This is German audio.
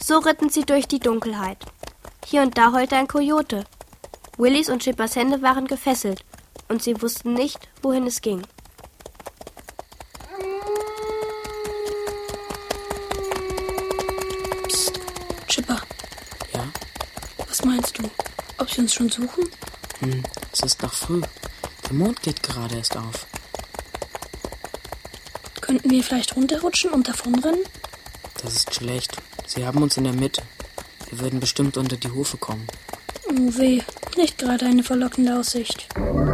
So ritten sie durch die Dunkelheit. Hier und da heulte ein Kojote. Willys und Chippers Hände waren gefesselt und sie wussten nicht, wohin es ging. Psst, Chipper. Ja? Was meinst du? Ob sie uns schon suchen? Es ist noch früh. Der Mond geht gerade erst auf. Könnten wir vielleicht runterrutschen und davonrennen? Das ist schlecht. Sie haben uns in der Mitte. Wir würden bestimmt unter die Hufe kommen. Oh weh, nicht gerade eine verlockende Aussicht.